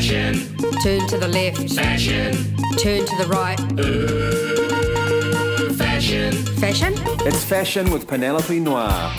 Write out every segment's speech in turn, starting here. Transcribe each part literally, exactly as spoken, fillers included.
Fashion. Turn to the left. Fashion. Turn to the right. Ooh, fashion. Fashion? It's Fashion with Penelope Noir.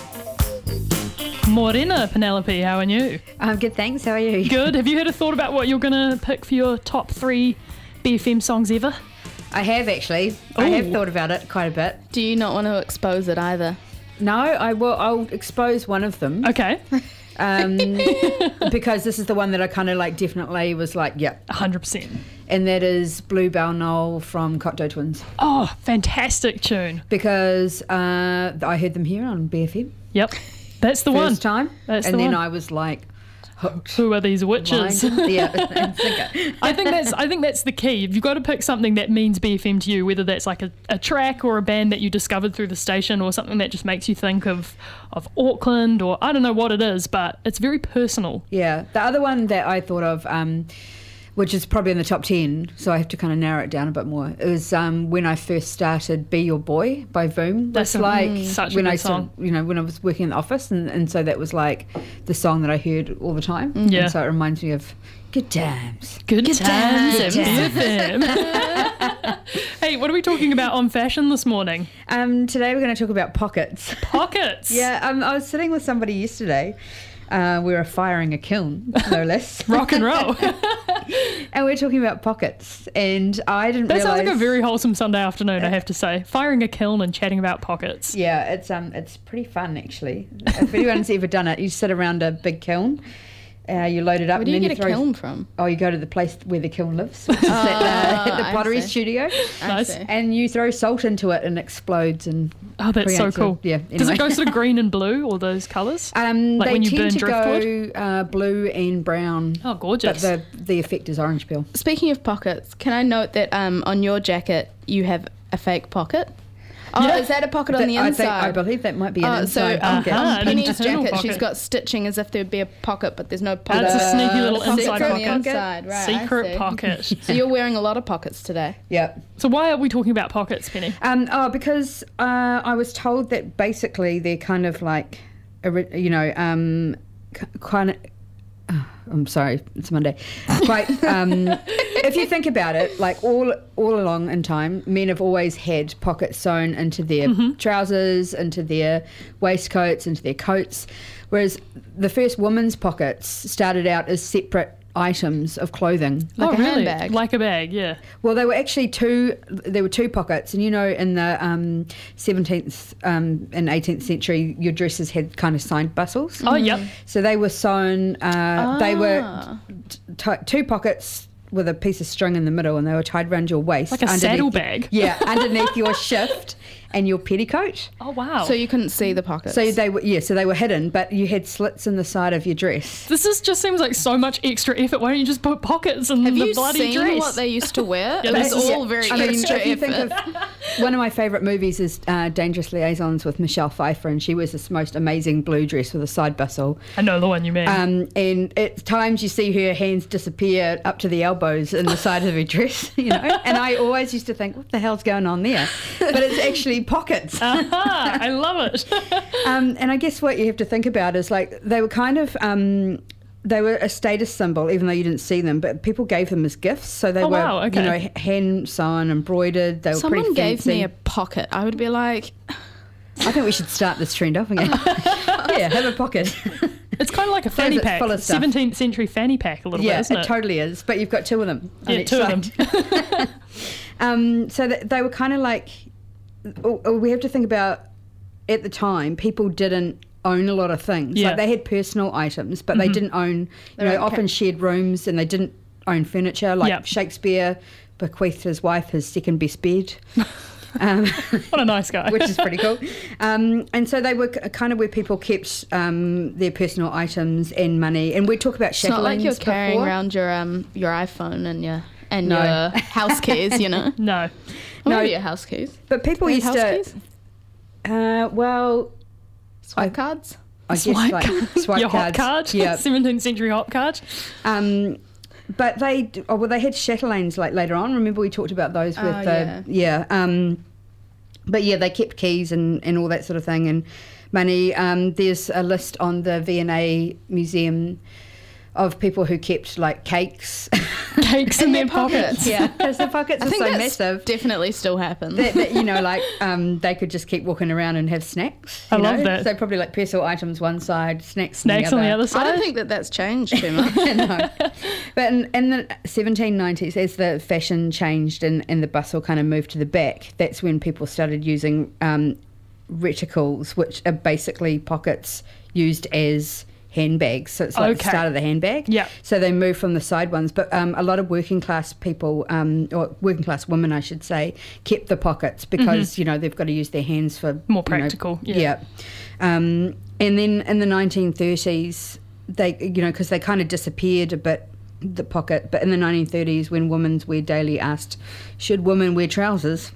Morena, Penelope, how are you? I'm good, thanks. How are you? Good. Have you had a thought about what you're going to pick for your top three B F M songs ever? I have actually. I Ooh. have thought about it quite a bit. Do you not want to expose it either? No, I will. I'll expose one of them. Okay. Um, because this is the one that I kind of like. Definitely was like, yeah, one hundred percent. and that is Bluebell Knoll from Cocteau Twins. Oh, fantastic tune. Because uh, I heard them here on B F M. Yep. That's the one. First time. That's and the then one. I was like, hooked. Who are these witches? Blinded. Yeah, and sinker. I think that's I think that's the key. You've got to pick something that means B F M to you, whether that's like a, a track or a band that you discovered through the station or something that just makes you think of, of Auckland or I don't know what it is, but it's very personal. Yeah. The other one that I thought of, um, which is probably in the top ten, so I have to kind of narrow it down a bit more, it was um, when I first started Be Your Boy by Voom. That's It's a- like mm, such a when good I sort song. of, you know, when I was working in the office, and, and so that was like the song that I heard all the time. Yeah. And so it reminds me of good times. Good, times times. at B F M. Hey, what are we talking about on fashion this morning? Um, today we're going to talk about pockets. Pockets. Yeah, um, I was sitting with somebody yesterday. Uh, we were firing a kiln, no less. Rock and roll. And we we're talking about pockets, and I didn't That realise... sounds like a very wholesome Sunday afternoon, I have to say. Firing a kiln and chatting about pockets. Yeah, it's um, it's pretty fun actually. If anyone's ever done it, you sit around a big kiln, uh, you load it up, Where do and you then get a you throw. kiln from? Oh, you go to the place where the kiln lives, which is at, uh, at the I pottery see. studio, I Nice. see. and you throw salt into it, and it explodes and. Oh, that's so creates a- cool. yeah. Does it anyway. go sort of green and blue, all those colours? Um, Like they when you tend burn to driftwood? go uh, blue and brown. Oh, But gorgeous. the the effect is orange peel. Speaking of pockets, can I note that um, on your jacket you have a fake pocket? Oh, Yeah. is that a pocket on That- the I, think, inside? I believe that might be an Oh, so inside um, pocket. Uh-huh. on an Penny's internal jacket, she's pocket. got stitching as if there'd be a pocket, but there's no pocket. That's a sneaky little pocket inside on the pocket. inside, right, I Secret see. pocket. So you're wearing a lot of pockets today. Yeah. So why are we talking about pockets, Penny? Um, oh, because uh, I was told that basically they're kind of like, ori- you know, um, k- kind of. Oh, I'm sorry, it's Monday. Quite. Um, if you think about it, like all all along in time, men have always had pockets sewn into their trousers, into their waistcoats, into their coats, whereas the first women's pockets started out as separate items of clothing. Like oh, a really? handbag. Like a bag, yeah. Well, they were actually two. There were two pockets, and you know, in the um, seventeenth um, and eighteenth century, your dresses had kind of side bustles. Oh, yep. So they were sewn. Uh, They were Ah. t- t- two pockets with a piece of string in the middle, and they were tied around your waist, Like a underneath- saddlebag. Yeah, underneath your shift and your petticoat. Oh, wow. So you couldn't see the pockets. So they were yeah, so they were hidden, but you had slits in the side of your dress. this is just seems like so much extra effort. Why don't you just put pockets in have the you bloody seen dress? what they used to wear? Yeah, it was that's- all Yeah. very I mean, extra if you effort. think of one of my favourite movies is uh, Dangerous Liaisons with Michelle Pfeiffer, and she wears this most amazing blue dress with a side bustle. I know the one you mean. Um, and at times you see her hands disappear up to the elbows in the side of her dress, you know. And I always used to think, what the hell's going on there? But it's actually pockets. Aha, I love it. Um, and I guess what you have to think about is like they were kind of. Um, they were a status symbol, even though you didn't see them, but people gave them as gifts. So they Oh, were, wow, okay. you know, hand sewn, embroidered. They were Someone pretty gave fancy. me a pocket. I would be like, I think we should start this trend off again. Yeah, have a pocket. It's kind of like a fanny it's pack. full of stuff. seventeenth century fanny pack a little Yeah, bit, isn't it it? totally is. But you've got two of them. on Yeah, each two of side. them. Um, so that they were kind of like, oh, oh, we have to think about at the time, people didn't own a lot of things. Yeah. Like they had personal items, but they didn't own, you Their know, own often ca- shared rooms, and they didn't own furniture. Like Yeah. Shakespeare bequeathed his wife his second best bed. Um, What a nice guy. which is pretty cool. Um, and so they were k- kind of where people kept um, their personal items and money. And we talk about it's not like you're chatelaines carrying before. around your um your iPhone and your and No. your house keys, you know. no. No, No. your house keys. But people Do you used have house to. keys? Uh, well, Swipe I- cards. I guess Swipe like card. swipe Your hot cards. card. Yeah. seventeenth century hot card. Um, but they, d- oh, well, they had chatelaines like later on. Remember we talked about those with Oh, the yeah. Um, but yeah, they kept keys and, and all that sort of thing and money. Um, there's a list on the V and A Museum of people who kept like cakes Cakes in, In their their pockets. pockets. yeah, because the pockets I are think so that massive definitely still happens. that, that, you know, like um, they could just keep walking around and have snacks. I you love know? that. So probably like personal items one side, snacks, Snacks on on the the other. other side. I don't think that that's changed too much. No. But in, in the seventeen nineties, as the fashion changed and, and the bustle kind of moved to the back, that's when people started using um, reticles, which are basically pockets used as handbags. So it's like the Okay. start of the handbag. Yeah. So they moved from the side ones. But um, a lot of working class people, um, or working class women, I should say, kept the pockets because, you know, they've got to use their hands for More you know, practical, yeah. yeah. Um, and then in the nineteen thirties, they, you know, because they kind of disappeared a bit, the pocket. But in the nineteen thirties, when Women's Wear Daily asked, should women wear trousers?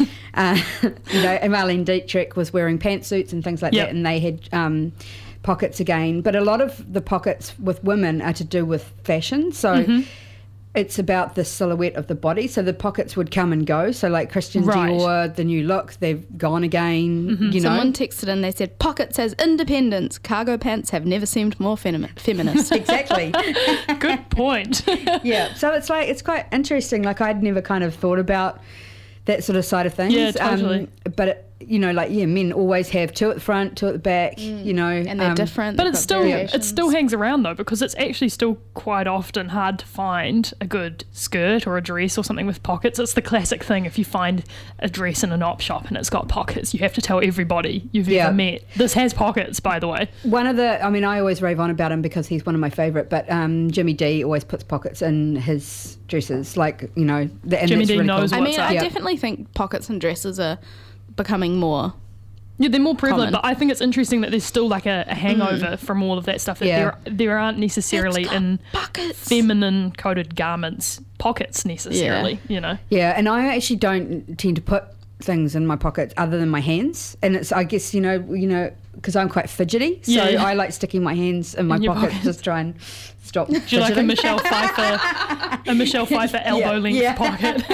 uh, you know, and Marlene Dietrich was wearing pantsuits and things like Yep. that, and they had um, pockets again. But a lot of the pockets with women are to do with fashion. So Mm-hmm. it's about the silhouette of the body. So the pockets would come and go. So like Christian Right. Dior, the new look, they've gone again. You know, Someone texted in, they said, pocket says independence. Cargo pants have never seemed more femi- feminist. exactly. Good point. Yeah. So it's like it's quite interesting. Like I'd never kind of thought about that sort of side of things. Yeah, totally. Um, but it, you know, like yeah, men always have two at the front, two at the back. You know, And they're um, different. But they've it's got still it variations. still hangs around though, because it's actually still quite often hard to find a good skirt or a dress or something with pockets. It's the classic thing. If you find a dress in an op shop and it's got pockets, you have to tell everybody you've Yeah. ever met, this has pockets, by the way. One of the, I mean, I always rave on about him because he's one of my favourite. But um, Jimmy D always puts pockets in his dresses, like you know. The, and Jimmy that's D really knows cool. I what's mean, up. I Yeah. definitely think pockets and dresses are becoming more. Yeah, they're more prevalent, Common. but I think it's interesting that there's still like a, a hangover from all of that stuff. That Yeah. there there aren't necessarily It's got in pockets. feminine coded garments pockets necessarily. You know. Yeah, and I actually don't tend to put things in my pockets other than my hands, and it's I guess you know you know because I'm quite fidgety, so Yeah, yeah. I like sticking my hands in my In your pockets, pockets. just try and stop. Do you like a fidgeting. Michelle Pfeiffer, a Michelle Pfeiffer elbow length yeah. pocket?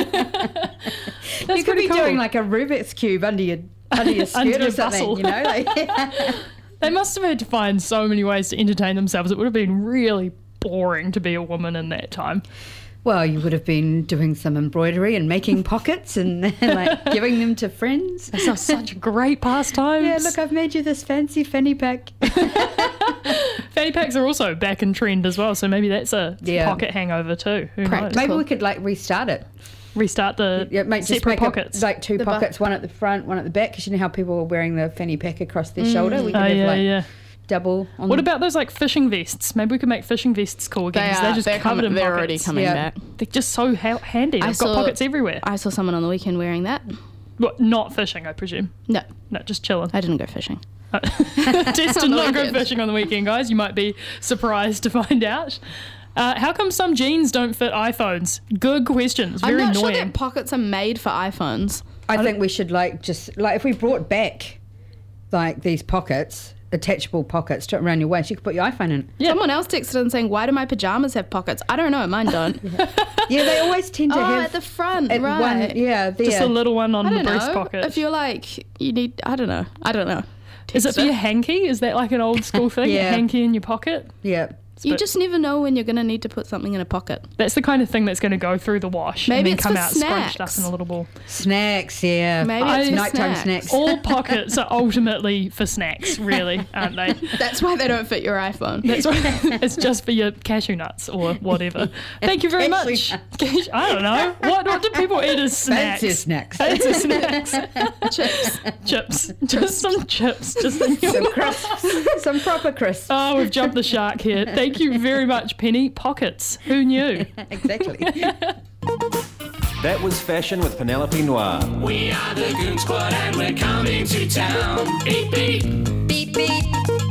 That's You could pretty be cool. doing like a Rubik's cube under your under your skirt Under or your something, bustle. you know. Like, They must have had to find so many ways to entertain themselves. It would have been really boring to be a woman in that time. well, you would have been doing some embroidery and making pockets and like giving them to friends. That sounds such great pastimes. Yeah, look, I've made you this fancy fanny pack. Fanny packs are also back in trend as well, so maybe that's a Yeah. pocket hangover too. Who knows? Practical. Maybe we could like restart it. Restart the Yeah, make just separate make pockets. Up, like two The bu- pockets, one at the front, one at the back. Because you know how people are wearing the fanny pack across their shoulder. We could oh have yeah, like yeah. double. On What the- about those like fishing vests? Maybe we could make fishing vests cool again. They 'cause are, they're just they're, covered coming, in they're pockets. already coming Yeah. back. They're just so ha- handy. They've I got saw- pockets everywhere. I saw someone on the weekend wearing that. What, not fishing, I presume. No, No, just chilling. I didn't go fishing. Tess did On the not go weekend. fishing on the weekend, guys. You might be surprised to find out. Uh, how come some jeans don't fit iPhones? Good question. It's very I'm not annoying. sure that pockets are made for iPhones. I think we should like just like if we brought back like these pockets, attachable pockets to around your waist, you could put your iPhone in. Yeah. Someone else texted in saying, why do my pajamas have pockets? I don't know, mine don't. Yeah, they always tend to oh, have at the front, at right. one. Yeah, there. Just a little one on I the don't breast know. pocket. If you're like, you need, I don't know. I don't know. Is it Text for your hanky? Is that like an old school thing? Yeah. A hanky in your pocket? Yeah. You But- just never know when you're going to need to put something in a pocket. That's the kind of thing that's going to go through the wash Maybe and then it's come for out scrunched up snacks. in a little ball. Snacks, yeah. Maybe I- it's for Nighttime snacks. snacks. All pockets are ultimately for snacks, really, aren't they? That's why they don't fit your iPhone. That's right. It's just for your cashew nuts or whatever. Thank you very much. Cashew Cash- I don't know. What what do people eat as snacks? Fancy snacks. Fancy snacks. Chips. Chips. Just some chips. Just in your Some crisps. Some proper crisps. Oh, we've jumped the shark here. Thank you very much, Penny. Pockets. Who knew? Exactly. That was Fashion with Penelope Noir. We are the Goon Squad and we're coming to town. Beep beep. Beep beep.